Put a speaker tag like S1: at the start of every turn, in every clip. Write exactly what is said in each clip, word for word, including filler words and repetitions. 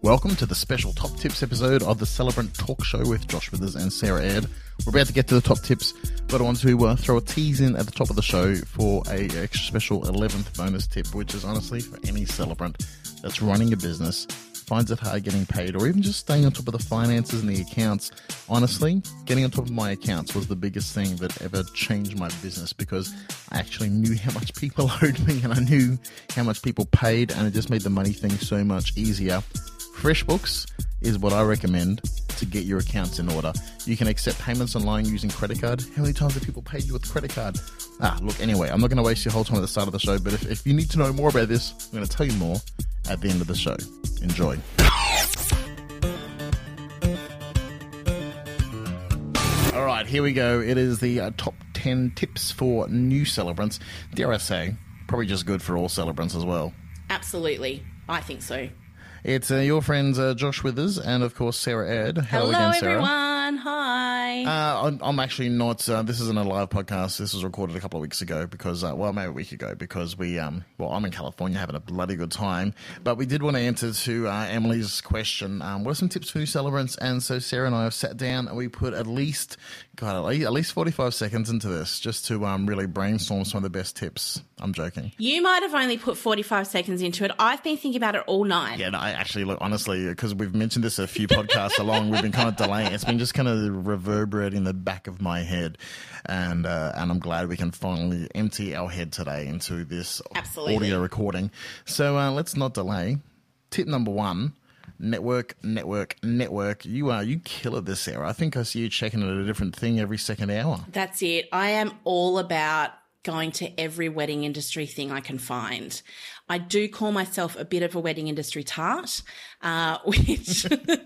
S1: Welcome to the special Top Tips episode of the Celebrant Talk Show with Josh Withers and Sarah Ed. We're about to get to the top tips, but I want to uh, throw a tease in at the top of the show for a extra special eleventh bonus tip, which is honestly for any celebrant that's running a business, finds it hard getting paid, or even just staying on top of the finances and the accounts. Honestly, getting on top of my accounts was the biggest thing that ever changed my business, because I actually knew how much people owed me and I knew how much people paid, and it just made the money thing so much easier. FreshBooks is what I recommend to get your accounts in order. You can accept payments online using credit card. How many times have people paid you with credit card? Ah, look, anyway, I'm not going to waste your whole time at the start of the show, but if, if you need to know more about this, I'm going to tell you more at the end of the show. Enjoy. All right, here we go. It is the uh, top ten tips for new celebrants. Dare I say, probably just good for all celebrants as well.
S2: Absolutely. I think so.
S1: It's uh, your friends uh, Josh Withers and, of course, Sarah Ed. Hello,
S2: Hello
S1: again, Sarah.
S2: everyone. Hi.
S1: Uh, I'm, I'm actually not. Uh, this isn't a live podcast. This was recorded a couple of weeks ago because, uh, well, maybe a week ago because we, um, well, I'm in California having a bloody good time. But we did want to answer to uh, Emily's question. Um, what are some tips for new celebrants? And so Sarah and I have sat down and we put at least, God, at least, at least forty-five seconds into this just to um, really brainstorm some of the best tips. I'm joking.
S2: You might have only put forty-five seconds into it. I've been thinking about it all night.
S1: Yeah, no, I actually, look, honestly, because we've mentioned this a few podcasts along, we've been kind of delaying. It's been just kind of reverberating in the back of my head. And uh, and I'm glad we can finally empty our head today into this
S2: Absolutely.
S1: audio recording. So uh, let's not delay. Tip number one. Network, network, network. You are, you kill at this, Sarah. I think I see you checking at a different thing every second hour.
S2: That's it. I am all about going to every wedding industry thing I can find. I do call myself a bit of a wedding industry tart, uh, which,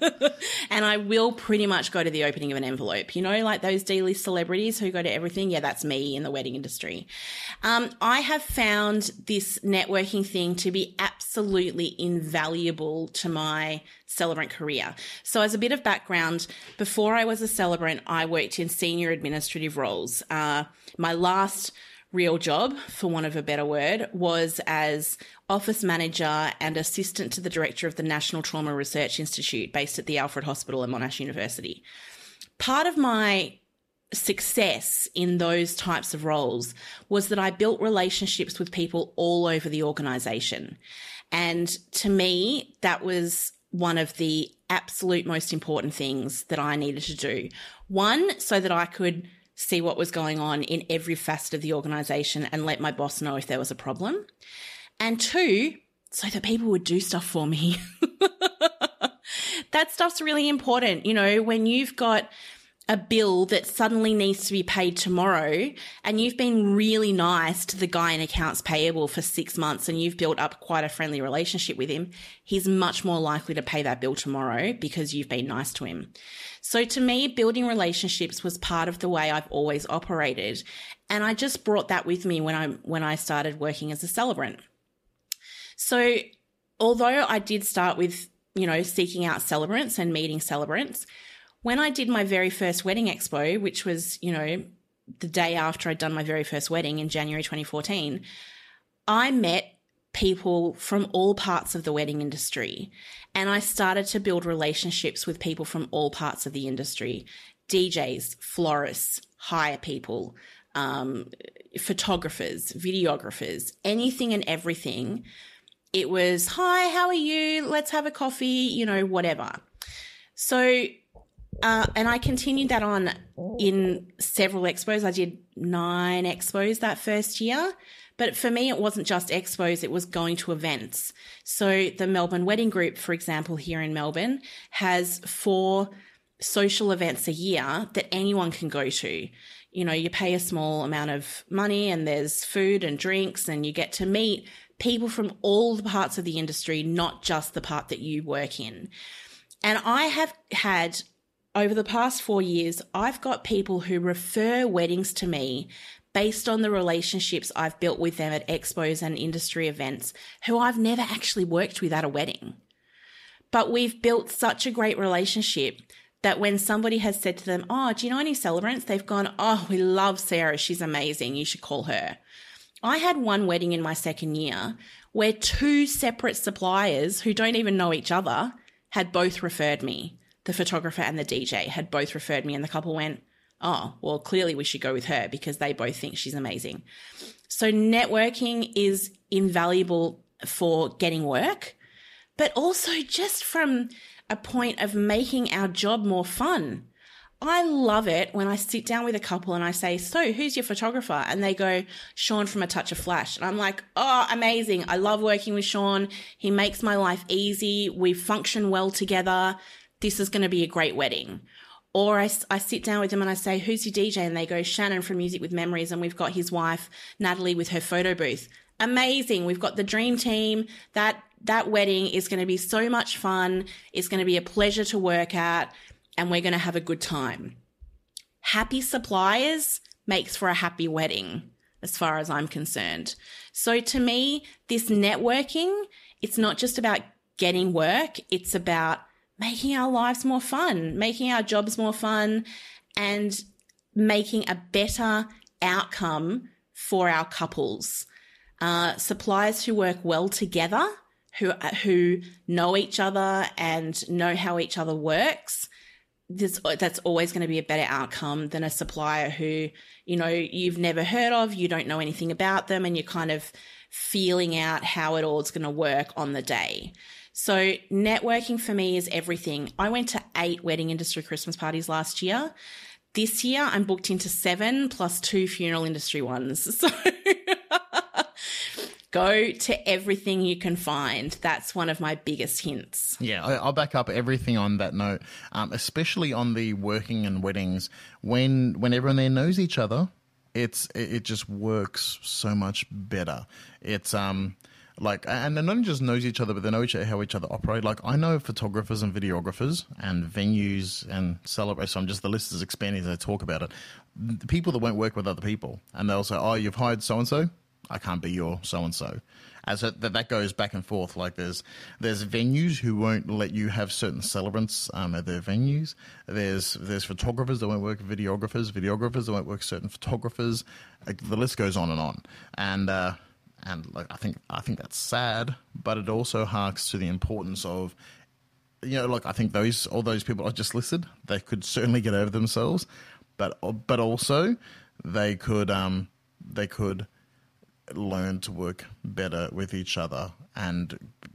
S2: and I will pretty much go to the opening of an envelope. You know, like those D-list celebrities who go to everything. Yeah, that's me in the wedding industry. Um, I have found this networking thing to be absolutely invaluable to my celebrant career. So as a bit of background, before I was a celebrant, I worked in senior administrative roles. Uh, my last real job, for want of a better word, was as office manager and assistant to the director of the National Trauma Research Institute based at the Alfred Hospital at Monash University. Part of my success in those types of roles was that I built relationships with people all over the organisation. And to me, that was one of the absolute most important things that I needed to do. One, so that I could see what was going on in every facet of the organisation and let my boss know if there was a problem. And two, so that people would do stuff for me. That stuff's really important. You know, when you've got a bill that suddenly needs to be paid tomorrow and you've been really nice to the guy in accounts payable for six months and you've built up quite a friendly relationship with him, he's much more likely to pay that bill tomorrow because you've been nice to him. So to me, building relationships was part of the way I've always operated. And I just brought that with me when I, when I started working as a celebrant. So although I did start with, you know, seeking out celebrants and meeting celebrants, when I did my very first wedding expo, which was, you know, the day after I'd done my very first wedding in January twenty fourteen, I met people from all parts of the wedding industry. And I started to build relationships with people from all parts of the industry, D Js, florists, hire people, um, photographers, videographers, anything and everything. It was, hi, how are you? Let's have a coffee, you know, whatever. So, uh, and I continued that on in several expos. I did nine expos that first year. But for me, it wasn't just expos, it was going to events. So the Melbourne Wedding Group, for example, here in Melbourne, has four social events a year that anyone can go to. You know, you pay a small amount of money and there's food and drinks and you get to meet people from all the parts of the industry, not just the part that you work in. And I have had, over the past four years, I've got people who refer weddings to me based on the relationships I've built with them at expos and industry events who I've never actually worked with at a wedding. But we've built such a great relationship that when somebody has said to them, oh, do you know any celebrants? They've gone, oh, we love Sarah. She's amazing. You should call her. I had one wedding in my second year where two separate suppliers who don't even know each other had both referred me. The photographer and the D J had both referred me, and the couple went, oh, well, clearly we should go with her because they both think she's amazing. So networking is invaluable for getting work, but also just from a point of making our job more fun. I love it when I sit down with a couple and I say, so who's your photographer? And they go, Sean from A Touch of Flash. And I'm like, oh, amazing. I love working with Sean. He makes my life easy. We function well together. This is going to be a great wedding. Or I, I sit down with them and I say, who's your D J? And they go, Shannon from Music with Memories. And we've got his wife, Natalie, with her photo booth. Amazing. We've got the dream team. That, that wedding is going to be so much fun. It's going to be a pleasure to work at, and we're going to have a good time. Happy suppliers makes for a happy wedding, as far as I'm concerned. So to me, this networking, it's not just about getting work. It's about making our lives more fun, making our jobs more fun, and making a better outcome for our couples. Uh, suppliers who work well together, who who know each other and know how each other works, this, that's always going to be a better outcome than a supplier who, you know, you've never heard of, you don't know anything about them, and you're kind of feeling out how it all is going to work on the day. So networking for me is everything. I went to eight wedding industry Christmas parties last year. This year I'm booked into seven plus two funeral industry ones. So go to everything you can find. That's one of my biggest hints.
S1: Yeah, I- I'll back up everything on that note, um, especially on the working and weddings. When when everyone there knows each other, it's it, it just works so much better. It's um like, and they not only just knows each other, but they know each other, how each other operate. Like, I know photographers and videographers and venues and celebrate. So I'm just, the list is expanding as I talk about it. The people that won't work with other people, and they'll say, "Oh, you've hired so and so. I can't be your so-and-so." As it, that, that goes back and forth. Like there's, there's venues who won't let you have certain celebrants, um, at their venues. There's, there's photographers that won't work with videographers, videographers that won't work with certain photographers. Like, the list goes on and on. And, uh, and like, I think, I think that's sad, but it also harks to the importance of, you know, like, I think those, all those people I just listed, they could certainly get over themselves, but, but also they could, um, they could, learn to work better with each other, and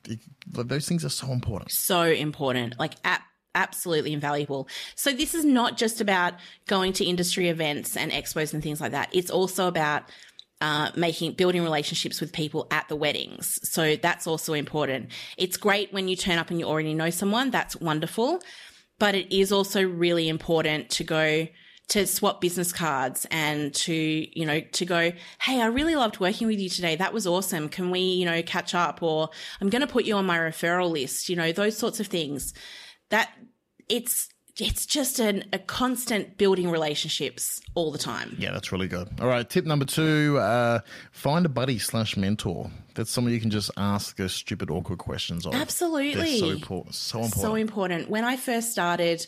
S1: those things are so important.
S2: So important, like ap- absolutely invaluable. So this is not just about going to industry events and expos and things like that. It's also about uh, making, building relationships with people at the weddings. So that's also important. It's great when you turn up and you already know someone. That's wonderful. But it is also really important to go to swap business cards and to, you know, to go, hey, I really loved working with you today. That was awesome. Can we, you know, catch up? Or I'm going to put you on my referral list, you know, those sorts of things. That it's, it's just an, a constant building relationships all the time.
S1: Yeah, that's really good. All right. Tip number two, uh, find a buddy slash mentor. That's someone you can just ask a stupid, awkward questions of.
S2: Absolutely.
S1: They're so important. So important.
S2: So important. When I first started,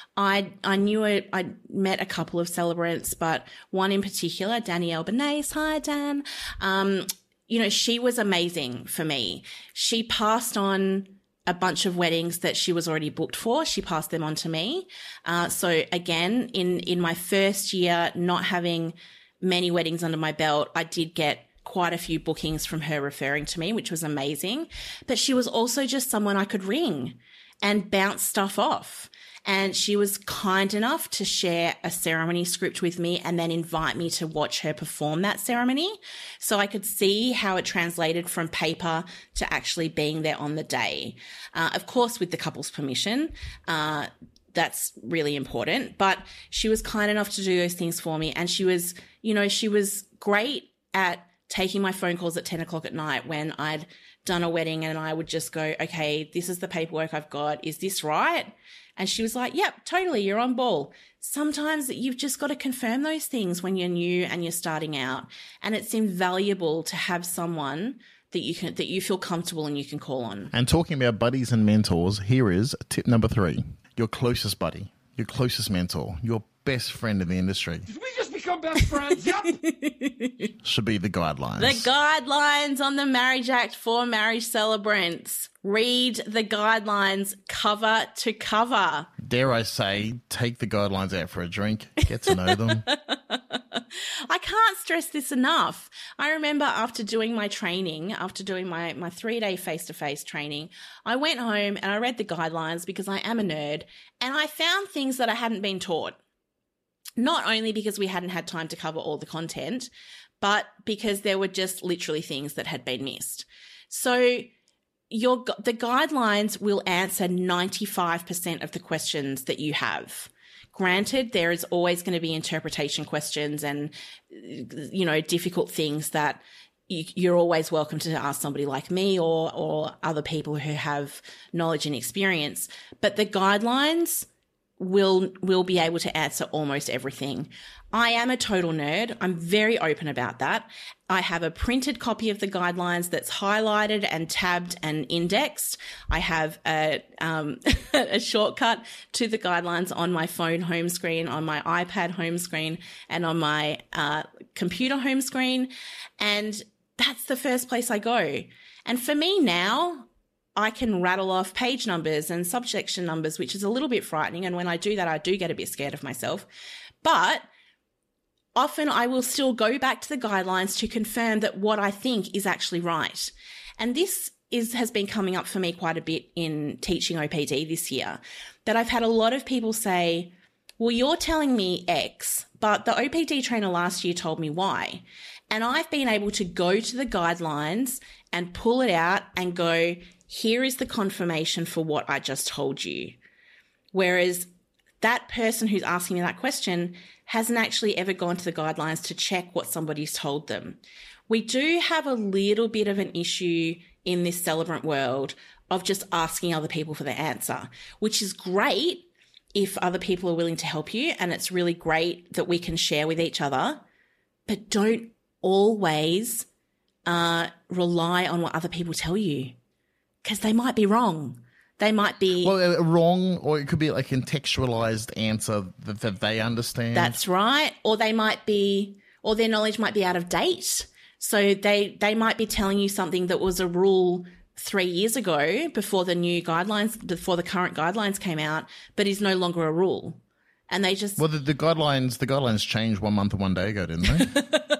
S2: I I knew it. I met a couple of celebrants, but one in particular, Danielle Benace. Hi, Dan. Um, you know, she was amazing for me. She passed on a bunch of weddings that she was already booked for. She passed them on to me. Uh, so again, in in my first year, not having many weddings under my belt, I did get quite a few bookings from her referring to me, which was amazing. But she was also just someone I could ring and bounce stuff off. And she was kind enough to share a ceremony script with me and then invite me to watch her perform that ceremony. So I could see how it translated from paper to actually being there on the day. Uh, of course, with the couple's permission. Uh, that's really important. But she was kind enough to do those things for me. And she was, you know, she was great at taking my phone calls at ten o'clock at night when I'd done a wedding, and I would just go, okay, this is the paperwork I've got. Is this right? And she was like, yep, totally, you're on ball. Sometimes you've just got to confirm those things when you're new and you're starting out. And it's invaluable to have someone that you can, that you feel comfortable and you can call on.
S1: And talking about buddies and mentors, here is tip number three. Your closest buddy, your closest mentor, your best friend in the industry.
S3: Did we just become become best friends. Yep.
S1: Should be the guidelines.
S2: The guidelines on the Marriage Act for marriage celebrants. Read the guidelines cover to cover.
S1: Dare I say, take the guidelines out for a drink, get to know them.
S2: I can't stress this enough. I remember after doing my training, after doing my, my three-day face-to-face training, I went home and I read the guidelines because I am a nerd, and I found things that I hadn't been taught. Not only because we hadn't had time to cover all the content, but because there were just literally things that had been missed. So your the guidelines will answer ninety-five percent of the questions that you have. Granted, there is always going to be interpretation questions and, you know, difficult things that you, you're always welcome to ask somebody like me or or other people who have knowledge and experience. But the guidelines will will be able to answer almost everything. I am a total nerd. I'm very open about that. I have a printed copy of the guidelines that's highlighted and tabbed and indexed. I have a, um, a shortcut to the guidelines on my phone home screen, on my iPad home screen, and on my uh, computer home screen. And that's the first place I go. And for me now, I can rattle off page numbers and subsection numbers, which is a little bit frightening. And when I do that, I do get a bit scared of myself. But often I will still go back to the guidelines to confirm that what I think is actually right. And this is has been coming up for me quite a bit in teaching O P D this year, that I've had a lot of people say, well, you're telling me X, but the O P D trainer last year told me Y. And I've been able to go to the guidelines and pull it out and go, here is the confirmation for what I just told you. Whereas that person who's asking me that question hasn't actually ever gone to the guidelines to check what somebody's told them. We do have a little bit of an issue in this celebrant world of just asking other people for the answer, which is great if other people are willing to help you, and it's really great that we can share with each other, but don't always uh, rely on what other people tell you, because they might be wrong. They might be
S1: well uh, wrong, or it could be like a contextualized answer that, that they understand.
S2: That's right. Or they might be, or their knowledge might be out of date. So they they might be telling you something that was a rule three years ago before the new guidelines, before the current guidelines came out, but is no longer a rule. And they just
S1: well, the, the guidelines the guidelines changed one month or one day ago, didn't they?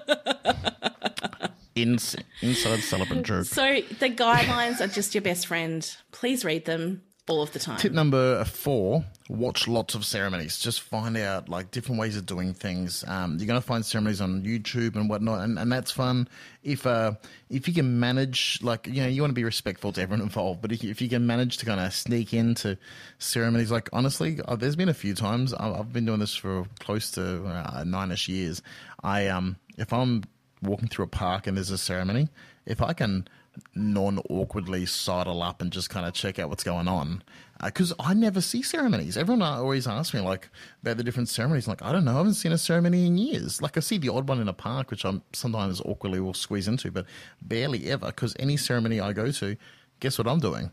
S1: In, inside celebrant joke.
S2: So the guidelines are just your best friend. Please read them all of the time.
S1: Tip number four, watch lots of ceremonies. Just find out like different ways of doing things. Um, you're going to find ceremonies on YouTube and whatnot, and, and that's fun. If uh, if you can manage, like, you know, you want to be respectful to everyone involved, but if you, if you can manage to kind of sneak into ceremonies, like, honestly, uh, there's been a few times, I've, I've been doing this for close to uh, nine-ish years. I um, if I'm walking through a park and there's a ceremony, if I can non-awkwardly sidle up and just kind of check out what's going on, because uh, I never see ceremonies. Everyone always asks me like about the different ceremonies. Like, I don't know, I haven't seen a ceremony in years. Like, I see the odd one in a park, which I'm sometimes awkwardly will squeeze into, but barely ever, because any ceremony I go to, guess what I'm doing?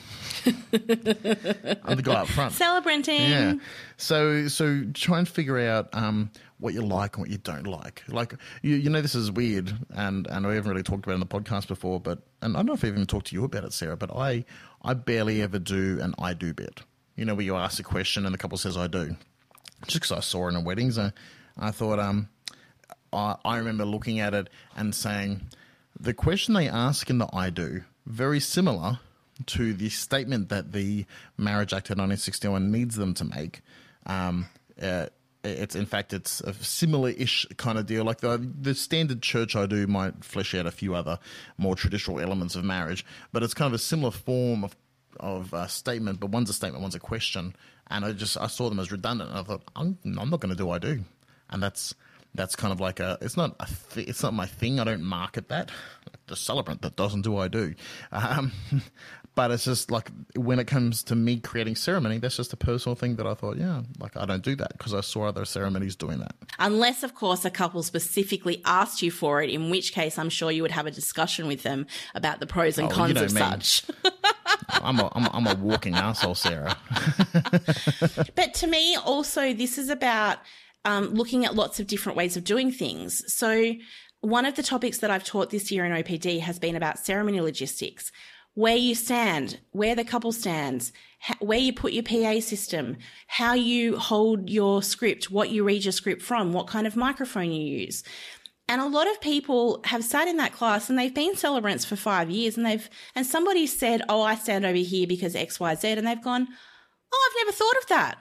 S1: I'm the guy up front.
S2: Celebrating.
S1: Yeah. So so try and figure out um, what you like and what you don't like. Like, you, you know, this is weird, and, and we haven't really talked about it in the podcast before, but, and I don't know if I've even talked to you about it, Sarah, but I, I barely ever do an I do bit. You know, where you ask a question and the couple says I do. Just because I saw it in weddings, I, I thought, um, I, I remember looking at it and saying, the question they ask in the I do, very similar to the statement that the Marriage Act of nineteen sixty-one needs them to make. Um, uh, it's in fact, it's a similar-ish kind of deal. Like the the standard church I do might flesh out a few other more traditional elements of marriage, but it's kind of a similar form of of uh, statement. But one's a statement, one's a question, and I just I saw them as redundant. And I thought, I'm, I'm not going to do I do, and that's. That's kind of like a. It's not a. Th- it's not my thing. I don't market that. The celebrant that doesn't do I do, um, but it's just like when it comes to me creating ceremony, that's just a personal thing that I thought, yeah, like I don't do that because I saw other ceremonies doing that.
S2: Unless, of course, a couple specifically asked you for it, in which case I'm sure you would have a discussion with them about the pros and
S1: oh,
S2: cons
S1: you know
S2: of
S1: me.
S2: such.
S1: I'm a, I'm a, I'm a walking arsehole, Sarah.
S2: But to me, also, this is about. um, looking at lots of different ways of doing things. So one of the topics that I've taught this year in O P D has been about ceremony logistics, where you stand, where the couple stands, where you put your P A system, how you hold your script, what you read your script from, what kind of microphone you use. And a lot of people have sat in that class and they've been celebrants for five years and they've, and somebody said, oh, I stand over here because X, Y, Z. And they've gone, oh, I've never thought of that.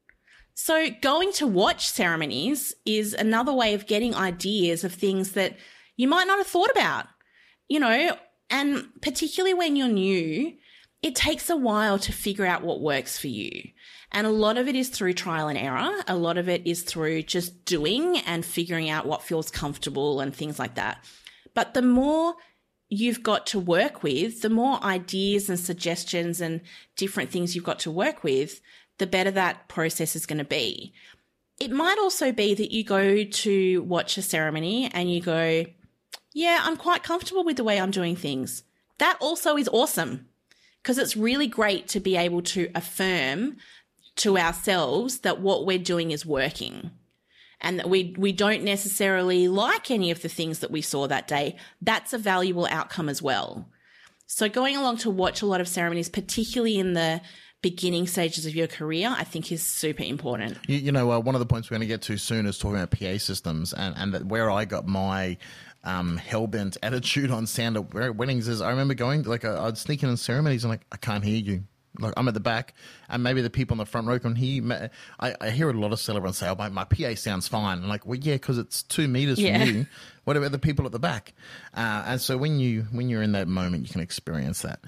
S2: So going to watch ceremonies is another way of getting ideas of things that you might not have thought about, you know, and particularly when you're new, it takes a while to figure out what works for you. And a lot of it is through trial and error. A lot of it is through just doing and figuring out what feels comfortable and things like that. But the more you've got to work with, the more ideas and suggestions and different things you've got to work with, the better that process is going to be. It might also be that you go to watch a ceremony and you go, yeah, I'm quite comfortable with the way I'm doing things. That also is awesome, because it's really great to be able to affirm to ourselves that what we're doing is working and that we, we don't necessarily like any of the things that we saw that day. That's a valuable outcome as well. So going along to watch a lot of ceremonies, particularly in the beginning stages of your career, I think is super important.
S1: You, you know, uh, one of the points we're going to get to soon is talking about P A systems, and, and that where I got my um, hell-bent attitude on sound at weddings is I remember going, like, uh, I'd sneak in on ceremonies and, like, I can't hear you. Like, I'm at the back, and maybe the people in the front row can hear you. I, I hear a lot of celebrants say, oh, my, my P A sounds fine. I'm like, well, yeah, because it's two meters
S2: yeah.
S1: from you. What about the people at the back? Uh, and so when, you, when you're in that moment, you can experience that.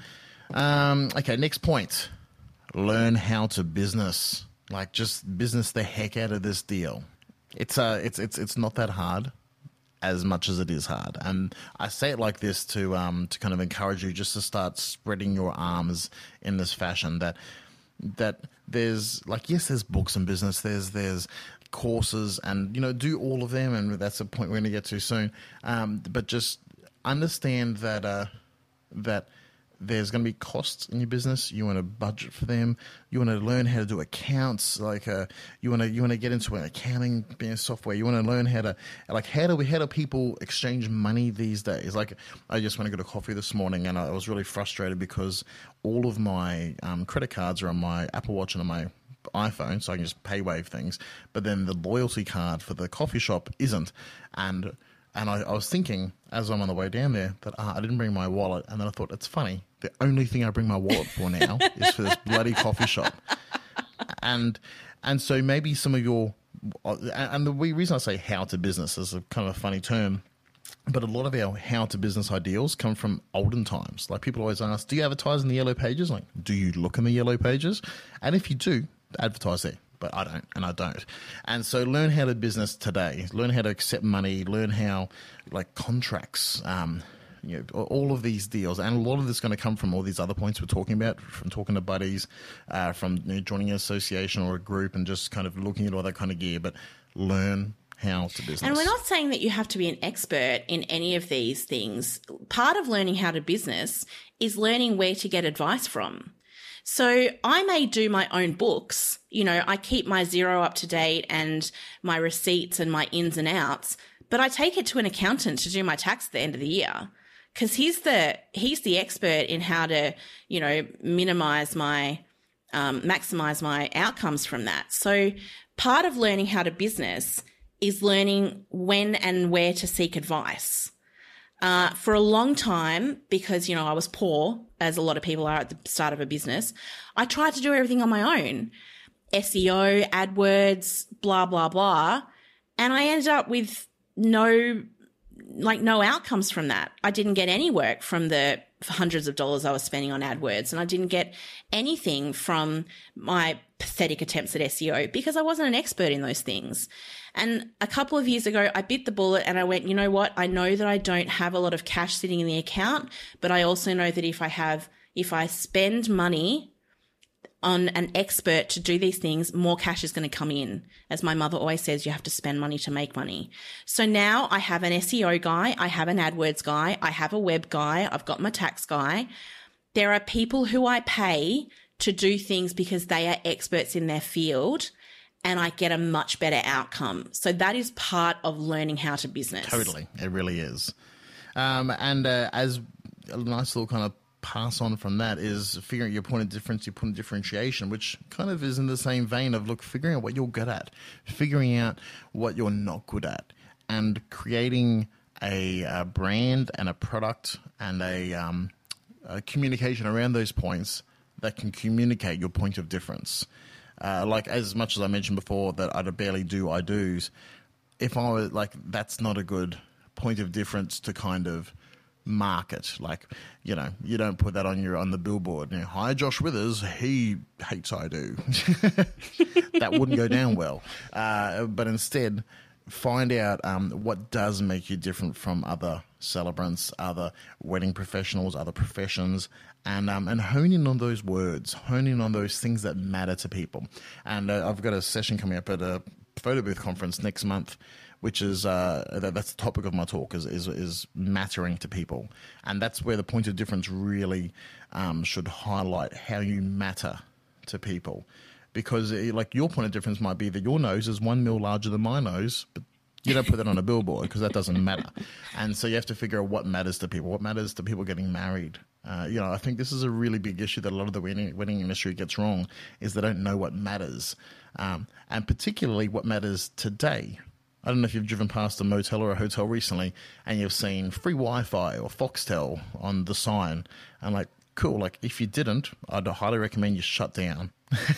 S1: Um, okay, next point. Learn how to business. Like, just business the heck out of this deal. It's uh, it's it's it's not that hard, as much as it is hard. And I say it like this to um to kind of encourage you just to start spreading your arms in this fashion. That that there's like yes, there's books and business. There's there's courses, and you know, do all of them. And that's a point we're going to get to soon. Um, but just understand that uh that. There's going to be costs in your business. You want to budget for them. You want to learn how to do accounts. Like, uh, you want to you want to get into an accounting software. You want to learn how to like how do we how do people exchange money these days? Like, I just went to get a coffee this morning, and I was really frustrated because all of my um, credit cards are on my Apple Watch and on my iPhone, so I can just pay wave things. But then the loyalty card for the coffee shop isn't, and. And I, I was thinking, as I'm on the way down there, that uh, I didn't bring my wallet. And then I thought, it's funny. The only thing I bring my wallet for now is for this bloody coffee shop. And and so maybe some of your... And the reason I say how to business is a kind of a funny term, but a lot of our how to business ideals come from olden times. Like, people always ask, do you advertise in the yellow pages? Like, do you look in the yellow pages? And if you do, advertise there. But I don't, and I don't. And so learn how to business today. Learn how to accept money. Learn how, like, contracts, um, you know, all of these deals. And a lot of this is going to come from all these other points we're talking about, from talking to buddies, uh, from you know, joining an association or a group and just kind of looking at all that kind of gear. But learn how to business.
S2: And we're not saying that you have to be an expert in any of these things. Part of learning how to business is learning where to get advice from. So I may do my own books. You know, I keep my Xero up to date and my receipts and my ins and outs, but I take it to an accountant to do my tax at the end of the year, because he's the, he's the expert in how to, you know, minimize my, um, maximize my outcomes from that. So part of learning how to business is learning when and where to seek advice. Uh, for a long time, because, you know, I was poor, as a lot of people are at the start of a business, I tried to do everything on my own. S E O, AdWords, blah, blah, blah. And I ended up with no, like no outcomes from that. I didn't get any work from the hundreds of dollars I was spending on AdWords, and I didn't get anything from my pathetic attempts at S E O because I wasn't an expert in those things. And a couple of years ago, I bit the bullet and I went, you know what? I know that I don't have a lot of cash sitting in the account, but I also know that if I have, if I spend money on an expert to do these things, more cash is going to come in. As my mother always says, you have to spend money to make money. So now I have an S E O guy, I have an AdWords guy, I have a web guy, I've got my tax guy. There are people who I pay to do things because they are experts in their field, and I get a much better outcome. So that is part of learning how to business.
S1: Totally. It really is. Um, and uh, as a nice little kind of pass on from that is figuring your point of difference, your point of differentiation, which kind of is in the same vein of, look, figuring out what you're good at, figuring out what you're not good at, and creating a, a brand and a product and a, um, a communication around those points that can communicate your point of difference. Uh, like, as much as I mentioned before that I barely do I do's, if I was like, that's not a good point of difference to kind of market. Like, you know, you don't put that on your on the billboard. You know, hi, Josh Withers, he hates I do. That wouldn't go down well. Uh, but instead, find out um, what does make you different from other celebrants, other wedding professionals, other professions, and um, and hone in on those words, hone in on those things that matter to people. And uh, I've got a session coming up at a photo booth conference next month, which is uh, that, that's the topic of my talk, is, is is mattering to people. And that's where the point of difference really um, should highlight how you matter to people. Because, like, your point of difference might be that your nose is one mil larger than my nose, but you don't put that on a billboard because that doesn't matter. And so you have to figure out what matters to people, what matters to people getting married. Uh, you know, I think this is a really big issue that a lot of the wedding, wedding industry gets wrong, is they don't know what matters. Um, and particularly what matters today. I don't know if you've driven past a motel or a hotel recently and you've seen free Wi-Fi or Foxtel on the sign. And like, cool, like if you didn't, I'd highly recommend you shut down.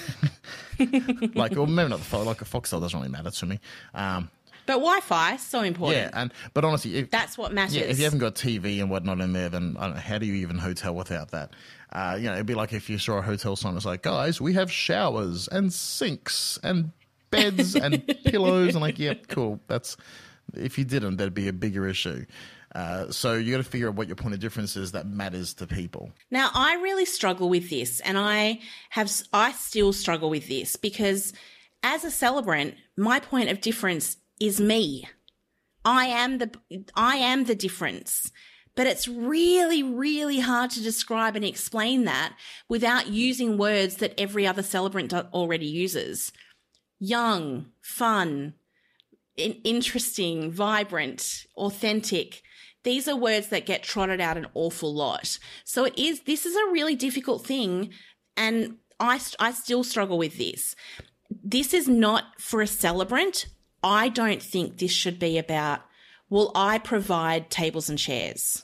S1: Like, or maybe not the phone, like a Foxtel doesn't really matter to me. Um,
S2: but Wi-Fi is so important.
S1: Yeah, and but honestly, if,
S2: that's what matters.
S1: Yeah, if you haven't got T V and whatnot in there, then I don't know, how do you even hotel without that? Uh, you know, it'd be like if you saw a hotel sign that's like, guys, we have showers and sinks and beds and pillows, and like, yeah, cool. That's, if you didn't, that'd be a bigger issue. Uh, so you got to figure out what your point of difference is that matters to people.
S2: Now, I really struggle with this, and I have, I still struggle with this because as a celebrant, my point of difference is me. I am the, I am the difference. But it's really, really hard to describe and explain that without using words that every other celebrant already uses. Young, fun, in- interesting, vibrant, authentic. These are words that get trotted out an awful lot. So it is, this is a really difficult thing. And I, I still struggle with this. This is not for a celebrant. I don't think this should be about, well, I provide tables and chairs.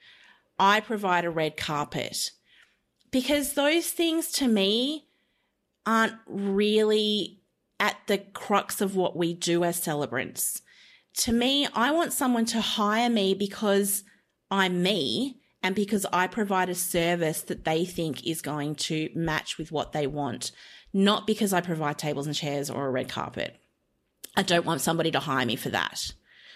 S2: I provide a red carpet. Because those things to me aren't really at the crux of what we do as celebrants. To me, I want someone to hire me because I'm me and because I provide a service that they think is going to match with what they want, not because I provide tables and chairs or a red carpet. I don't want somebody to hire me for that.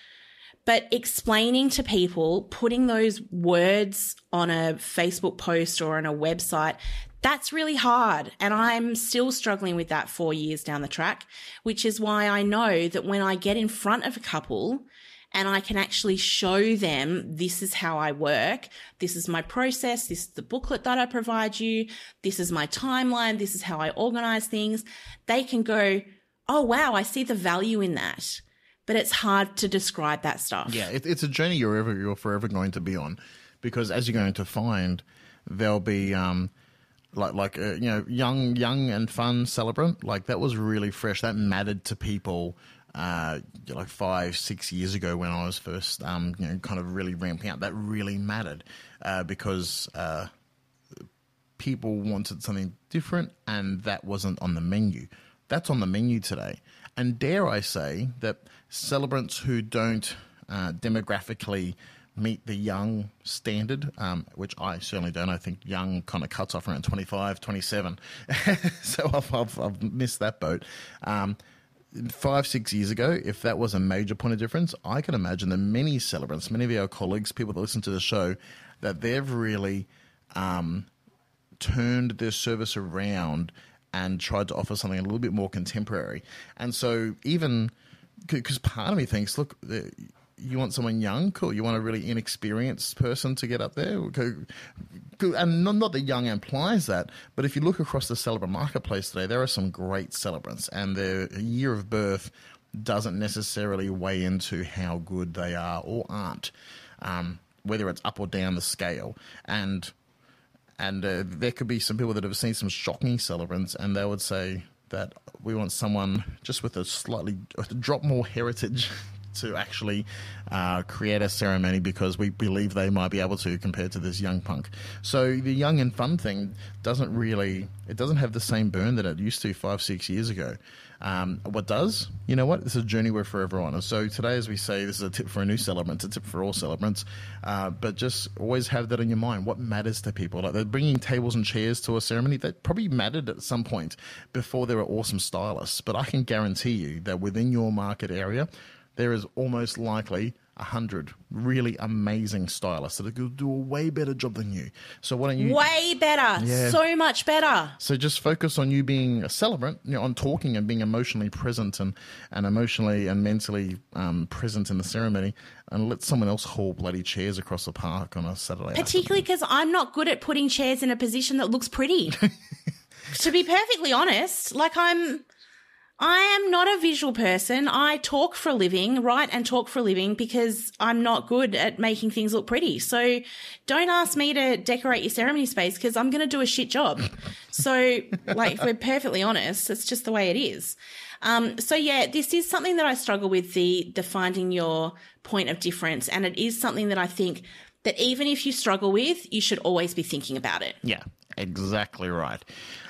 S2: But explaining to people, putting those words on a Facebook post or on a website, that's really hard. And I'm still struggling with that four years down the track, which is why I know that when I get in front of a couple and I can actually show them, this is how I work, this is my process, this is the booklet that I provide you, this is my timeline, this is how I organize things, they can go, oh, wow, I see the value in that. But it's hard to describe that stuff.
S1: Yeah, it, it's a journey you're ever you're forever going to be on, because as you're going to find, there'll be um, like like uh, you know, young young and fun celebrant, like that was really fresh. That mattered to people uh, like five six years ago when I was first um, you know, kind of really ramping up. That really mattered uh, because uh, people wanted something different, and that wasn't on the menu. That's on the menu today. And dare I say that celebrants who don't uh, demographically meet the young standard, um, which I certainly don't. I think young kind of cuts off around twenty-five, twenty-seven. So I've, I've, I've missed that boat. Um, five, six years ago, if that was a major point of difference, I can imagine that many celebrants, many of our colleagues, people that listen to the show, that they've really um, turned their service around and tried to offer something a little bit more contemporary. And so even, because part of me thinks, look, you want someone young, cool. You want a really inexperienced person to get up there, okay. And not, not that young implies that, but if you look across the celebrant marketplace today, there are some great celebrants, and their year of birth doesn't necessarily weigh into how good they are or aren't, um, whether it's up or down the scale. And and uh, there could be some people that have seen some shocking celebrants, and they would say that we want someone just with a slightly with a drop more heritage to actually uh, create a ceremony because we believe they might be able to compared to this young punk. So the young and fun thing doesn't really, it doesn't have the same burn that it used to five, six years ago. Um, what does? You know what? It's a journey where for everyone. And so today, as we say, this is a tip for a new celebrant, it's a tip for all celebrants, uh, but just always have that in your mind. What matters to people? Like they're bringing tables and chairs to a ceremony that probably mattered at some point before there were awesome stylists. But I can guarantee you that within your market area, there is almost likely a hundred really amazing stylists that will do a way better job than you. So why don't you...
S2: Way better. Yeah. So much better.
S1: So just focus on you being a celebrant, you know, on talking and being emotionally present and, and emotionally and mentally um, present in the ceremony, and let someone else haul bloody chairs across the park on a Saturday
S2: Particularly because I'm not good at putting chairs in a position that looks pretty. To be perfectly honest, like I'm... I am not a visual person. I talk for a living, write and talk for a living because I'm not good at making things look pretty. So don't ask me to decorate your ceremony space because I'm going to do a shit job. So, like, if we're perfectly honest, it's just the way it is. Um, so yeah, this is something that I struggle with, the, the finding your point of difference. And it is something that I think that even if you struggle with, you should always be thinking about it.
S1: Yeah, exactly right.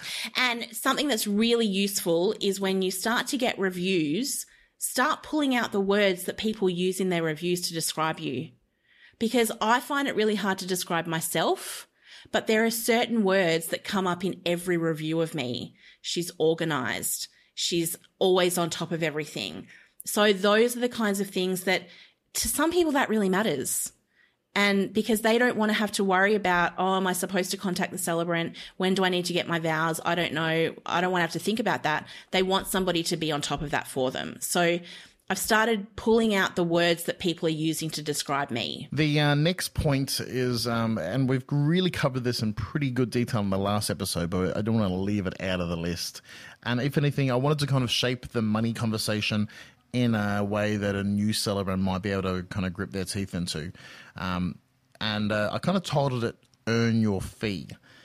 S2: And something that's really useful is when you start to get reviews, start pulling out the words that people use in their reviews to describe you. Because I find it really hard to describe myself, but there are certain words that come up in every review of me. She's organized. She's always on top of everything. So those are the kinds of things that to some people that really matters. And because they don't want to have to worry about, oh, am I supposed to contact the celebrant? When do I need to get my vows? I don't know. I don't want to have to think about that. They want somebody to be on top of that for them. So I've started pulling out the words that people are using to describe me.
S1: The uh, next point is, um, and we've really covered this in pretty good detail in the last episode, but I don't want to leave it out of the list. And if anything, I wanted to kind of shape the money conversation in a way that a new celebrant might be able to kind of grip their teeth into. Um, and uh, I kind of titled it Earn Your Fee.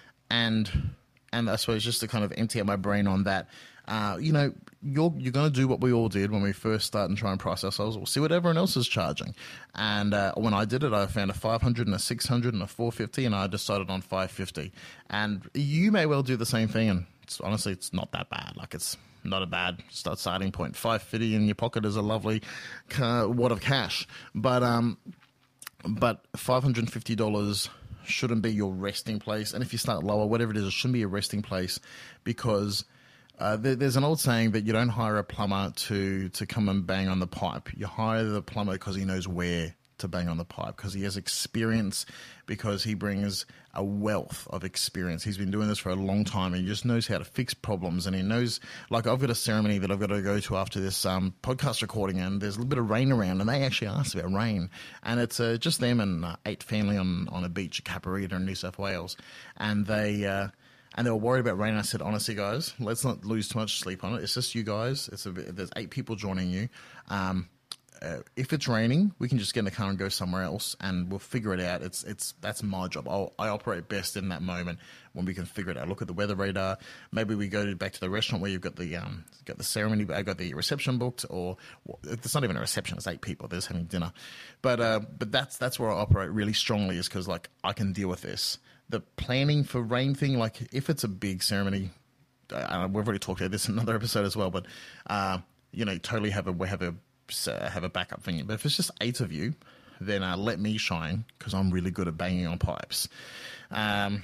S1: And and I suppose just to kind of empty out my brain on that, uh, you know, you're, you're going to do what we all did when we first start and try and price ourselves. We'll see what everyone else is charging. And uh, when I did it, I found a five hundred and a six hundred and a four fifty, and I decided on five fifty. And you may well do the same thing, and it's, honestly, it's not that bad. Like, it's not a bad start starting point. five fifty in your pocket is a lovely uh, wad of cash. But um, but five hundred fifty dollars shouldn't be your resting place. And if you start lower, whatever it is, it shouldn't be a resting place, because uh, there, there's an old saying that you don't hire a plumber to, to come and bang on the pipe. You hire the plumber because he knows where to bang on the pipe, because he has experience, because he brings a wealth of experience. He's been doing this for a long time, and he just knows how to fix problems. And he knows, like, I've got a ceremony that I've got to go to after this um, podcast recording, and there's a little bit of rain around, and they actually asked about rain. And it's uh, just them and uh, eight family on, on a beach at Caparita in New South Wales. And they... Uh, And they were worried about rain. And I said, honestly, guys, let's not lose too much sleep on it. It's just you guys. It's a, there's eight people joining you. Um, uh, if it's raining, we can just get in the car and go somewhere else, and we'll figure it out. It's it's that's my job. I'll, I operate best in that moment when we can figure it out. Look at the weather radar. Maybe we go to, back to the restaurant where you've got the um got the ceremony. I got the reception booked, or well, it's not even a reception. It's eight people. They're just having dinner. But uh, but that's that's where I operate really strongly, is because, like, I can deal with this. The planning for rain thing, like, if it's a big ceremony, uh, we've already talked about this in another episode as well, but uh, you know, totally have a we have a uh, have a backup thing. But if it's just eight of you, then uh, let me shine, because I'm really good at banging on pipes. Um,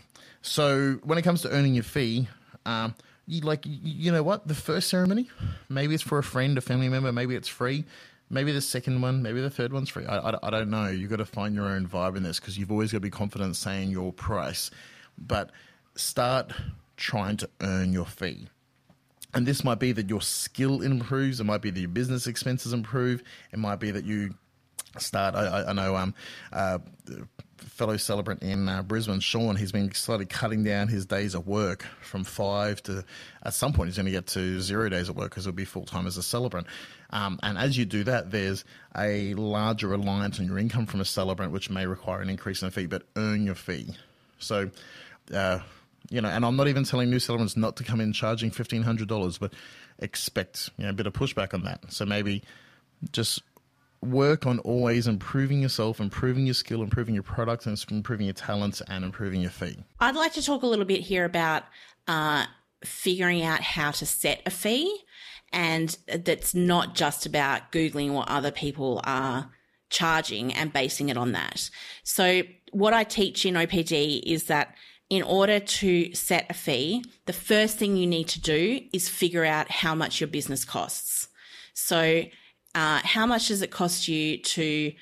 S1: so when it comes to earning your fee, um, you like you, you know what, the first ceremony, maybe it's for a friend, a family member, maybe it's free. Maybe the second one, maybe the third one's free. I, I, I don't know. You've got to find your own vibe in this, because you've always got to be confident saying your price. But start trying to earn your fee. And this might be that your skill improves. It might be that your business expenses improve. It might be that you start. I, I know um, uh, fellow celebrant in uh, Brisbane, Sean, he's been slowly cutting down his days at work from five to, at some point he's going to get to zero days at work because he'll be full-time as a celebrant. Um, and as you do that, there's a larger reliance on your income from a celebrant, which may require an increase in the fee, but earn your fee. So, uh, you know, and I'm not even telling new celebrants not to come in charging fifteen hundred dollars, but expect, you know, a bit of pushback on that. So maybe just work on always improving yourself, improving your skill, improving your product, and improving your talents, and improving your fee.
S2: I'd like to talk a little bit here about uh, figuring out how to set a fee, and that's not just about Googling what other people are charging and basing it on that. So what I teach in O P D is that in order to set a fee, the first thing you need to do is figure out how much your business costs. So Uh, how much does it cost you to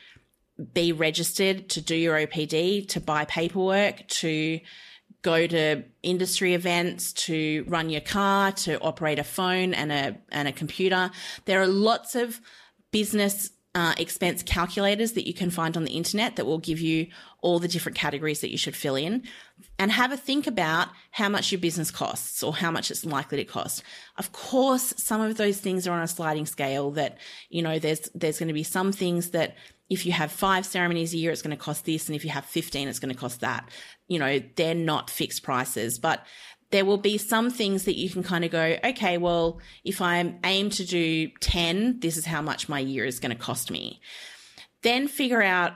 S2: be registered, to do your O P D, to buy paperwork, to go to industry events, to run your car, to operate a phone and a and a computer? There are lots of business uh, expense calculators that you can find on the internet that will give you all the different categories that you should fill in, and have a think about how much your business costs or how much it's likely to cost. Of course, some of those things are on a sliding scale that, you know, there's, there's going to be some things that if you have five ceremonies a year, it's going to cost this. And if you have fifteen, it's going to cost that. You know, they're not fixed prices, but there will be some things that you can kind of go, okay, well, if I aim to do ten, this is how much my year is going to cost me. Then figure out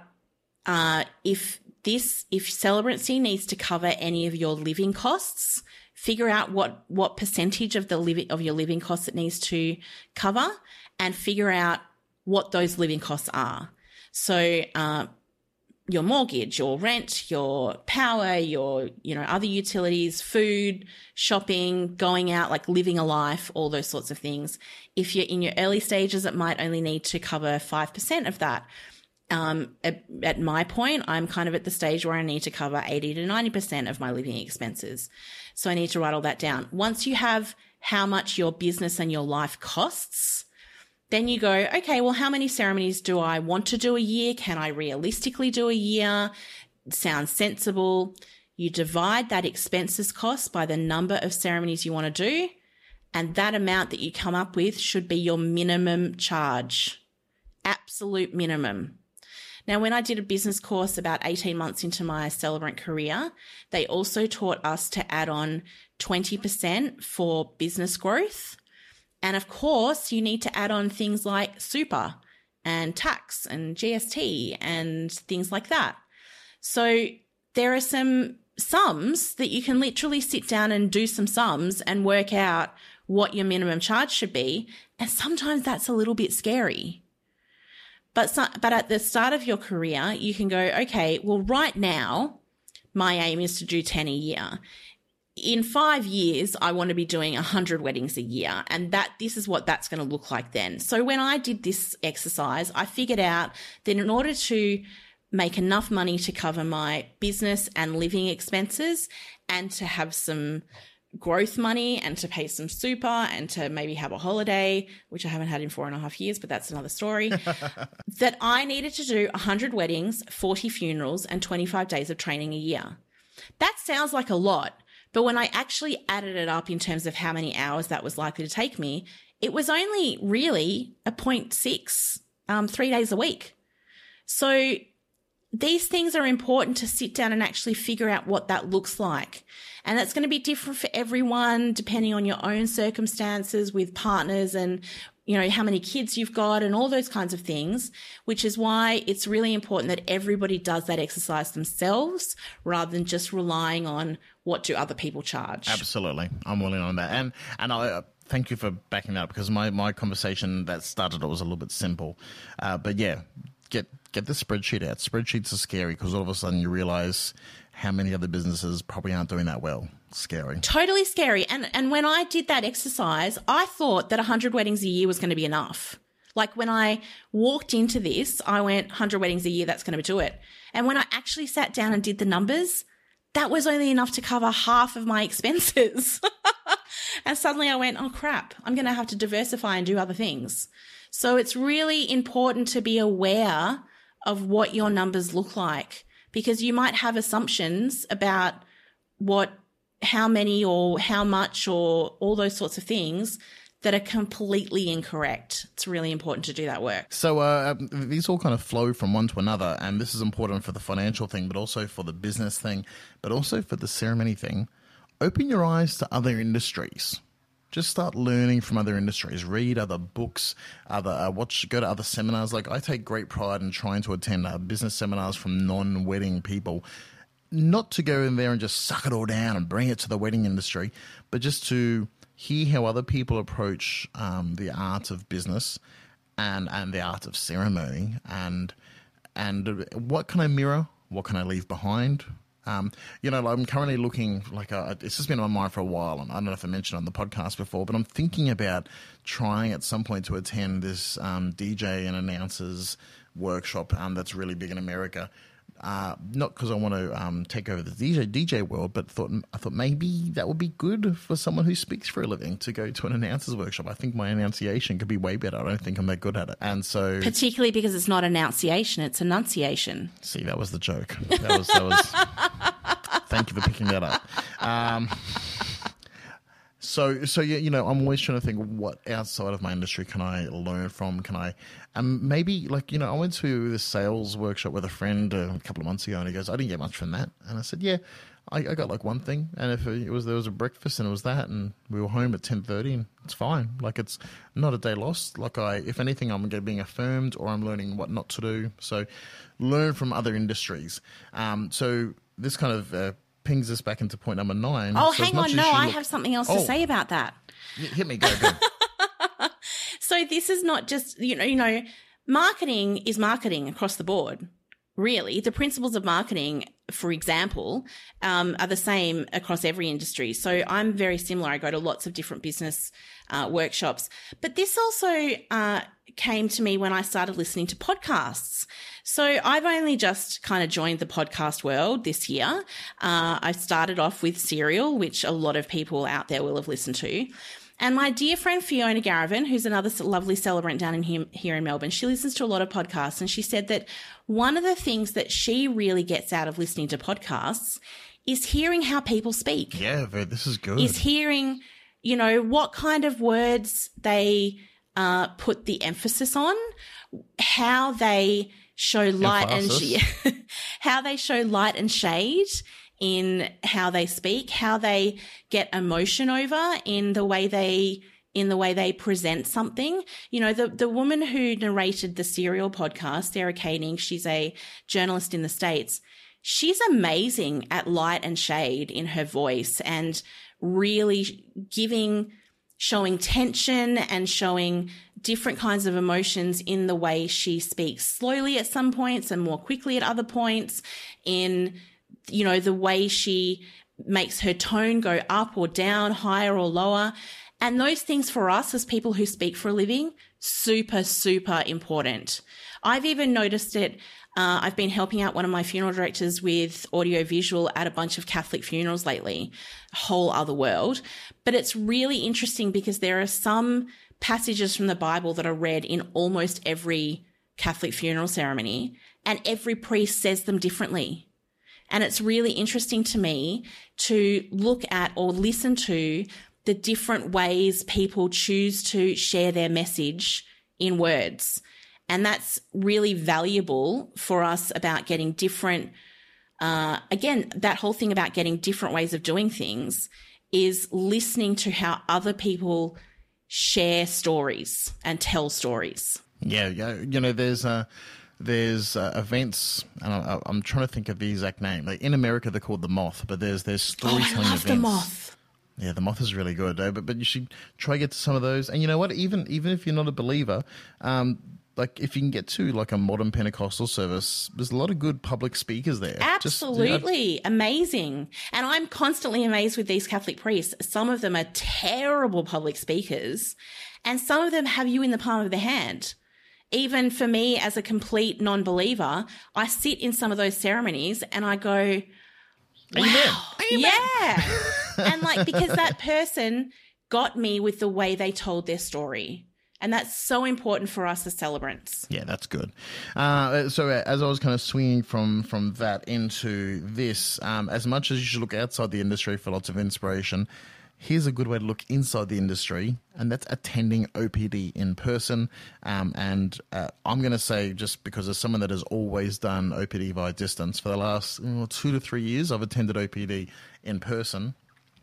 S2: uh, if this, if Celebrancy needs to cover any of your living costs, figure out what, what percentage of the living, of your living costs it needs to cover, and figure out what those living costs are. So, uh, your mortgage, your rent, your power, your, you know, other utilities, food, shopping, going out, like living a life, all those sorts of things. If you're in your early stages, it might only need to cover five percent of that. Um, at, at my point, I'm kind of at the stage where I need to cover eighty to ninety percent of my living expenses. So I need to write all that down. Once you have how much your business and your life costs, then you go, okay, well, how many ceremonies do I want to do a year? Can I realistically do a year? Sounds sensible. You divide that expenses cost by the number of ceremonies you want to do, and that amount that you come up with should be your minimum charge. Absolute minimum. Now, when I did a business course about eighteen months into my celebrant career, they also taught us to add on twenty percent for business growth. And of course, you need to add on things like super and tax and G S T and things like that. So there are some sums that you can literally sit down and do some sums and work out what your minimum charge should be. And sometimes that's a little bit scary. But, so, but at the start of your career, you can go, okay, well, right now, my aim is to do ten a year. In five years, I want to be doing one hundred weddings a year, and that this is what that's going to look like then. So when I did this exercise, I figured out that in order to make enough money to cover my business and living expenses and to have some growth money and to pay some super and to maybe have a holiday, which I haven't had in four and a half years, but that's another story, that I needed to do one hundred weddings, forty funerals, and twenty-five days of training a year. That sounds like a lot. But when I actually added it up in terms of how many hours that was likely to take me, it was only really a zero point six, um, three days a week. So these things are important to sit down and actually figure out what that looks like. And that's going to be different for everyone depending on your own circumstances with partners and, you know, how many kids you've got and all those kinds of things, which is why it's really important that everybody does that exercise themselves rather than just relying on what do other people charge.
S1: Absolutely. I'm willing on that. And and I uh, thank you for backing that up, because my, my conversation that started it was a little bit simple. Uh, but yeah, get get the spreadsheet out. Spreadsheets are scary because all of a sudden you realize how many other businesses probably aren't doing that well. Scary.
S2: Totally scary. And and when I did that exercise, I thought that one hundred weddings a year was going to be enough. Like when I walked into this, I went one hundred weddings a year, that's going to do it. And when I actually sat down and did the numbers, that was only enough to cover half of my expenses. And suddenly I went, oh crap, I'm going to have to diversify and do other things. So it's really important to be aware of what your numbers look like, because you might have assumptions about what, how many or how much or all those sorts of things that are completely incorrect. It's really important to do that work.
S1: So uh, these all kind of flow from one to another, and this is important for the financial thing, but also for the business thing, but also for the ceremony thing. Open your eyes to other industries. Just start learning from other industries. Read other books, other uh, watch, go to other seminars. Like I take great pride in trying to attend uh, business seminars from non-wedding people. Not to go in there and just suck it all down and bring it to the wedding industry, but just to hear how other people approach um, the art of business and and the art of ceremony, and and what can I mirror, what can I leave behind. Um, you know, I'm currently looking like a, it's just been on my mind for a while, and I don't know if I mentioned on the podcast before, but I'm thinking about trying at some point to attend this um, D J and announcers workshop um, that's really big in America. Uh, not because I want to um, take over the D J D J world, but thought I thought maybe that would be good for someone who speaks for a living to go to an announcers workshop. I think my enunciation could be way better. I don't think I'm that good at it, and so
S2: particularly because it's not enunciation, it's enunciation.
S1: See, that was the joke. That was that was. Thank you for picking that up. Um, So, so yeah, you know, I'm always trying to think, what outside of my industry can I learn from? Can I, um, maybe like, you know, I went to this sales workshop with a friend uh, a couple of months ago, and he goes, I didn't get much from that. And I said, yeah, I, I got like one thing. And if it was, there was a breakfast and it was that, and we were home at ten thirty, and it's fine. Like, it's not a day lost. Like I, if anything, I'm being affirmed, or I'm learning what not to do. So learn from other industries. Um, so this kind of, uh, pings us back into point number nine.
S2: Oh,
S1: so
S2: hang on. No, I look- have something else
S1: oh.
S2: to say about that.
S1: Hit me, go, go.
S2: So this is not just, you know, you know, marketing is marketing across the board. Really, the principles of marketing, for example, um, are the same across every industry. So I'm very similar. I go to lots of different business uh, workshops. But this also uh, came to me when I started listening to podcasts. So I've only just kind of joined the podcast world this year. Uh, I started off with Serial, which a lot of people out there will have listened to. And my dear friend Fiona Garavan, who's another lovely celebrant down in here, here in Melbourne, she listens to a lot of podcasts, and she said that one of the things that she really gets out of listening to podcasts is hearing how people speak.
S1: Yeah, this is good.
S2: Is hearing, you know, what kind of words they uh, put the emphasis on, how they show light
S1: Emphasis.
S2: and sh- how they show light and shade in how they speak, how they get emotion over in the way they in the way they present something. You know, the the woman who narrated the Serial podcast, Sarah Koenig, she's a journalist in the States. She's amazing at light and shade in her voice, and really giving, showing tension and showing different kinds of emotions in the way she speaks, slowly at some points and more quickly at other points, in, you know, the way she makes her tone go up or down, higher or lower. And those things for us as people who speak for a living, super, super important. I've even noticed it. Uh, I've been helping out one of my funeral directors with audiovisual at a bunch of Catholic funerals lately, a whole other world. But it's really interesting because there are some passages from the Bible that are read in almost every Catholic funeral ceremony, and every priest says them differently. And it's really interesting to me to look at or listen to the different ways people choose to share their message in words. And that's really valuable for us about getting different, uh, again, that whole thing about getting different ways of doing things is listening to how other people share stories and tell stories.
S1: Yeah, yeah. You know, there's uh, there's uh, events, and I, I'm trying to think of the exact name. Like in America, they're called the Moth, but there's there's storytelling
S2: oh, I love
S1: events.
S2: the Moth.
S1: Yeah, the Moth is really good, though. But but you should try to get to some of those. And you know what? Even even if you're not a believer, um, like if you can get to like a modern Pentecostal service, there's a lot of good public speakers there.
S2: Absolutely. Just, you know, amazing. And I'm constantly amazed with these Catholic priests. Some of them are terrible public speakers, and some of them have you in the palm of their hand. Even for me as a complete non-believer, I sit in some of those ceremonies and I go, wow,
S1: Amen. Amen.
S2: Yeah. And like, because that person got me with the way they told their story. And that's so important for us as celebrants.
S1: Yeah, that's good. Uh, so as I was kind of swinging from, from that into this, um, as much as you should look outside the industry for lots of inspiration, here's a good way to look inside the industry, and that's attending O P D in person. Um, and uh, I'm going to say, just because as someone that has always done O P D via distance for the last you know, two to three years, I've attended O P D in person.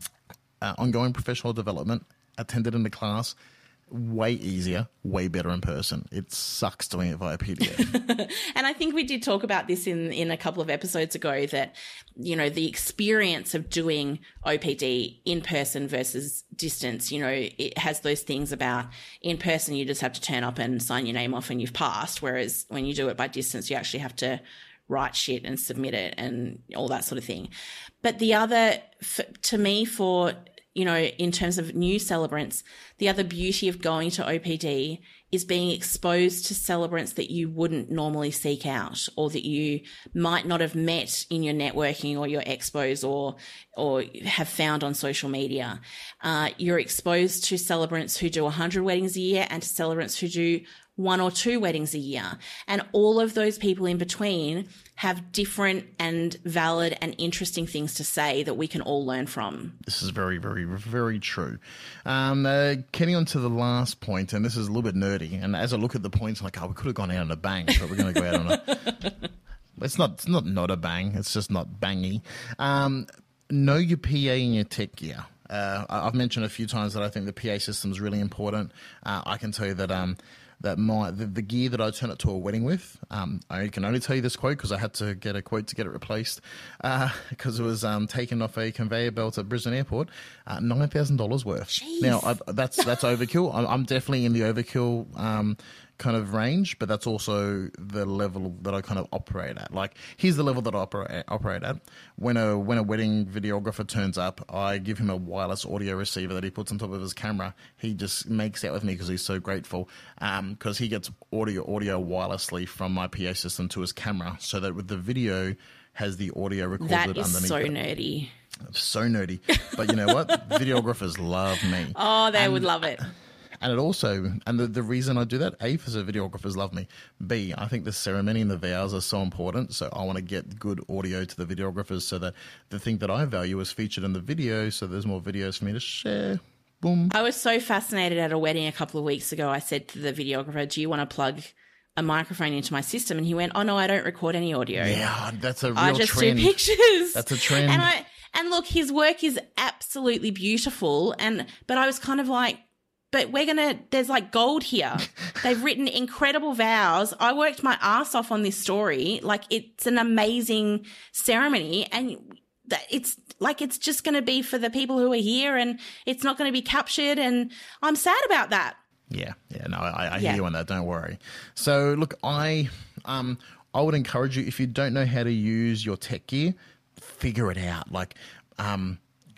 S1: Uh, ongoing professional development, attended in the class, way easier, way better in person. It sucks doing it via P D F.
S2: And I think we did talk about this in, in a couple of episodes ago that, you know, the experience of doing O P D in person versus distance, you know, it has those things about in person, you just have to turn up and sign your name off and you've passed. Whereas when you do it by distance, you actually have to write shit and submit it and all that sort of thing. But the other, f- to me, for you know, in terms of new celebrants, the other beauty of going to O P D is being exposed to celebrants that you wouldn't normally seek out or that you might not have met in your networking or your expos or, or have found on social media. Uh, you're exposed to celebrants who do one hundred weddings a year and to celebrants who do one or two weddings a year. And all of those people in between have different and valid and interesting things to say that we can all learn from.
S1: This is very, very, very true. Um, uh, getting on to the last point, and this is a little bit nerdy, and as I look at the points, I'm like, oh, we could have gone out on a bang, but we're going to go out on a... It's not, it's not not a bang, it's just not bangy. Um, know your P A and your tech gear. Uh, I've mentioned a few times that I think the P A system is really important. Uh, I can tell you that... Um, that my the, the gear that I turn it to a wedding with, um, I can only tell you this quote because I had to get a quote to get it replaced because uh, it was um, taken off a conveyor belt at Brisbane Airport, uh, nine thousand dollars worth.
S2: Jeez. Now,
S1: I, that's that's overkill. I'm, I'm definitely in the overkill um, kind of range, but that's also the level that I kind of operate at. Like, here's the level that I operate, operate at. When a when a wedding videographer turns up, I give him a wireless audio receiver that he puts on top of his camera. He just makes out with me because he's so grateful. Um, because he gets audio audio wirelessly from my P A system to his camera, so that with the video has the audio recorded
S2: that is
S1: underneath
S2: so
S1: it.
S2: nerdy.
S1: So nerdy. But you know what? Videographers love me.
S2: Oh, they
S1: and,
S2: would love it.
S1: And it also, and the, the reason I do that, A, because the videographers love me. B, I think the ceremony and the vows are so important, so I want to get good audio to the videographers so that the thing that I value is featured in the video, so there's more videos for me to share. Boom.
S2: I was so fascinated at a wedding a couple of weeks ago. I said to the videographer, do you want to plug a microphone into my system? And he went, oh, no, I don't record any audio.
S1: Yeah, that's a real
S2: I just
S1: trend.
S2: do pictures.
S1: That's a trend.
S2: And I and look, his work is absolutely beautiful. And but I was kind of like, but we're going to, there's like gold here. They've written incredible vows. I worked my ass off on this story. Like, it's an amazing ceremony. And it's like, it's just going to be for the people who are here and it's not going to be captured. And I'm sad about that.
S1: Yeah. Yeah. No, I, I
S2: yeah.
S1: hear you on that. Don't worry. So look, I, um, I would encourage you, if you don't know how to use your tech gear, figure it out. Like, um,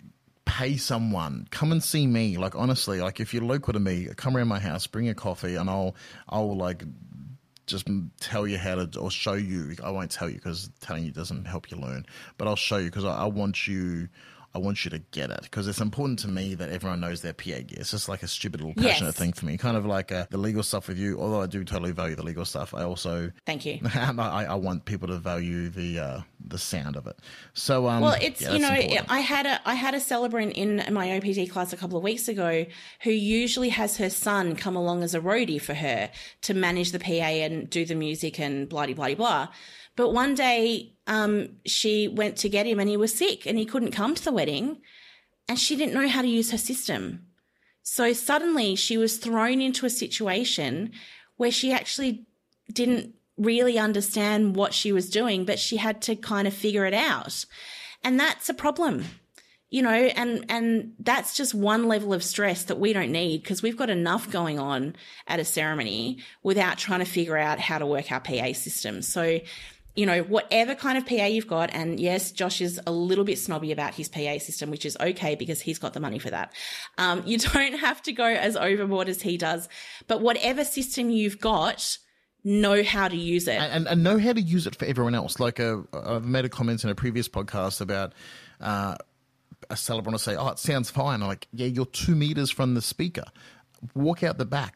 S1: pay someone, come and see me. Like, honestly, like if you're local to me, come around my house, bring a coffee, and I'll, I'll like just tell you how to, or show you. I won't tell you because telling you doesn't help you learn, but I'll show you because I, I want you. I want you to get it because it's important to me that everyone knows their P A gear. It's just like a stupid little passionate
S2: yes.
S1: thing for me. Kind of like uh, the legal stuff with you, although I do totally value the legal stuff. I also...
S2: Thank you.
S1: I, I want people to value the uh, the sound of it. So, um,
S2: well, it's,
S1: yeah,
S2: you know,
S1: important.
S2: I had a, I had a celebrant in my O P D class a couple of weeks ago who usually has her son come along as a roadie for her to manage the P A and do the music and blah, blah, blah, blah. But one day um, she went to get him and he was sick and he couldn't come to the wedding. And she didn't know how to use her system. So suddenly she was thrown into a situation where she actually didn't really understand what she was doing, but she had to kind of figure it out. And that's a problem, you know, and, and that's just one level of stress that we don't need because we've got enough going on at a ceremony without trying to figure out how to work our P A system. So, you know, whatever kind of P A you've got, and yes, Josh is a little bit snobby about his P A system, which is okay because he's got the money for that. Um, you don't have to go as overboard as he does, but whatever system you've got, know how to use it.
S1: And, and know how to use it for everyone else. Like uh, I've made a comment in a previous podcast about uh, a celebrant will say, oh, it sounds fine. I'm like, yeah, you're two meters from the speaker. Walk out the back.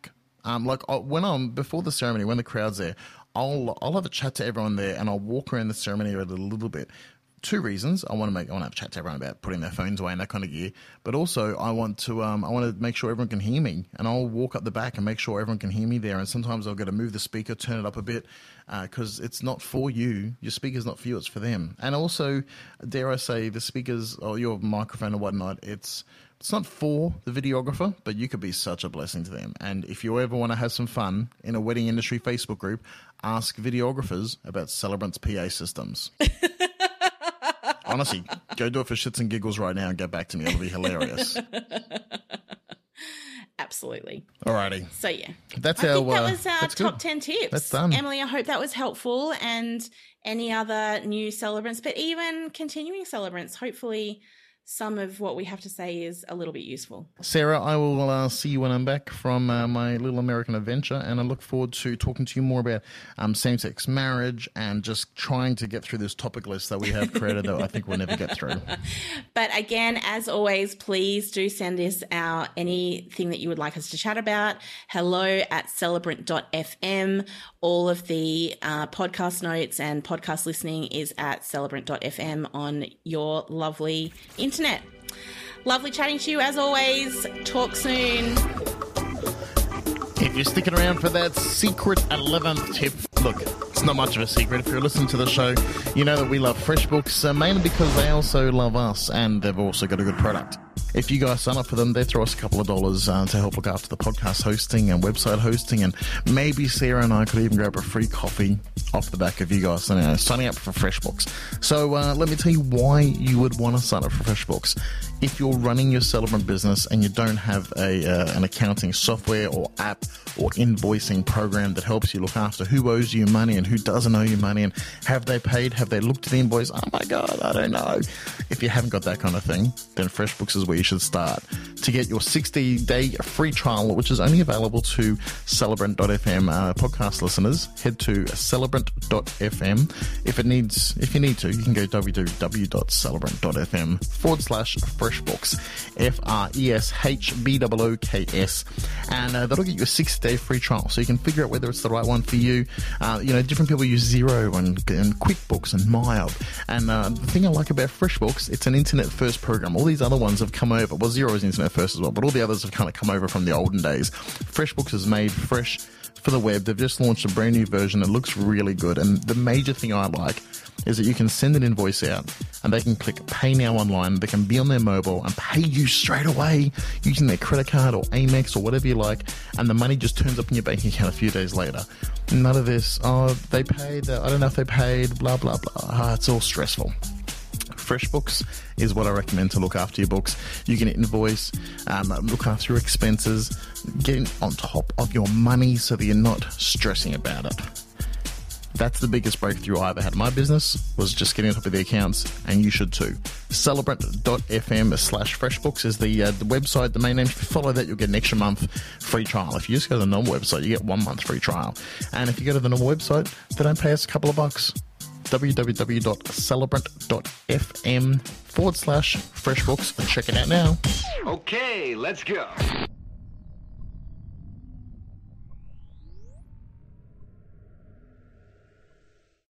S1: Um, like I- when I'm before the ceremony, when the crowd's there, I'll I'll have a chat to everyone there, and I'll walk around the ceremony a little bit. Two reasons: I want to make I want to have a chat to everyone about putting their phones away and that kind of gear, but also I want to um, I want to make sure everyone can hear me, and I'll walk up the back and make sure everyone can hear me there. And sometimes I'll go to move the speaker, turn it up a bit, because uh, it's not for you. Your speaker's not for you; it's for them. And also, dare I say, the speakers or your microphone or whatnot, it's it's not for the videographer, but you could be such a blessing to them. And if you ever want to have some fun in a wedding industry Facebook group, ask videographers about Celebrant's P A systems. Honestly, go do it for shits and giggles right now and get back to me. It'll be hilarious.
S2: Absolutely.
S1: Alrighty.
S2: So, yeah.
S1: That's
S2: I
S1: our,
S2: think that
S1: uh,
S2: was our
S1: that's
S2: top
S1: good.
S2: ten tips.
S1: That's done.
S2: Emily, I hope that was helpful. And any other new celebrants, but even continuing celebrants, hopefully some of what we have to say is a little bit useful.
S1: Sarah, I will uh, see you when I'm back from uh, my little American adventure, and I look forward to talking to you more about um, same-sex marriage and just trying to get through this topic list that we have created that I think we'll never get through.
S2: But again, as always, please do send us out anything that you would like us to chat about. Hello at celebrant dot f m. All of the uh, podcast notes and podcast listening is at celebrant dot f m on your lovely internet. Lovely chatting to you as always. Talk soon.
S1: If you're sticking around for that secret eleventh tip, look, it's not much of a secret. If you're listening to the show, you know that we love FreshBooks, uh, mainly because they also love us, and they've also got a good product. If you guys sign up for them, they throw us a couple of dollars uh, to help look after the podcast hosting and website hosting, and maybe Sarah and I could even grab a free coffee off the back of you guys you know, signing up for FreshBooks. So uh, let me tell you why you would want to sign up for FreshBooks. If you're running your Celebrant business and you don't have a uh, an accounting software or app or invoicing program that helps you look after who owes you money and who doesn't owe you money, and have they paid, have they looked at the invoice, oh my God, I don't know. If you haven't got that kind of thing, then FreshBooks is where you should start. To get your sixty day free trial, which is only available to celebrant dot f m uh, podcast listeners, head to celebrant dot f m. If it needs, if you need to, you can go w w w dot celebrant dot f m forward slash FreshBooks, F R E S H B O O K S, and uh, that'll get you a sixty day free trial, so you can figure out whether it's the right one for you. Uh, you know, different people use Xero and, and QuickBooks and Mild, and uh, the thing I like about FreshBooks, it's an internet first program. All these other ones have come over. Well, Xero is internet first as well, but all the others have kind of come over from the olden days. FreshBooks is made fresh for the web. They've just launched a brand new version. It looks really good, and the major thing I like is that you can send an invoice out and they can click pay now online. They can be on their mobile and pay you straight away using their credit card or Amex or whatever you like, and the money just turns up in your bank account a few days later. None of this, oh, they paid, I don't know if they paid, blah, blah, blah. Ah, it's all stressful. FreshBooks is what I recommend to look after your books. You can invoice, um, look after your expenses, get on top of your money so that you're not stressing about it. That's the biggest breakthrough I ever had in my business, was just getting on top of the accounts, and you should too. celebrant dot f m slash FreshBooks is the uh, the website, the main name. If you follow that, you'll get an extra month free trial. If you just go to the normal website, you get one month free trial. And if you go to the normal website, they don't pay us a couple of bucks. w w w dot celebrant dot f m forward slash FreshBooks and check it out now.
S3: Okay, let's go.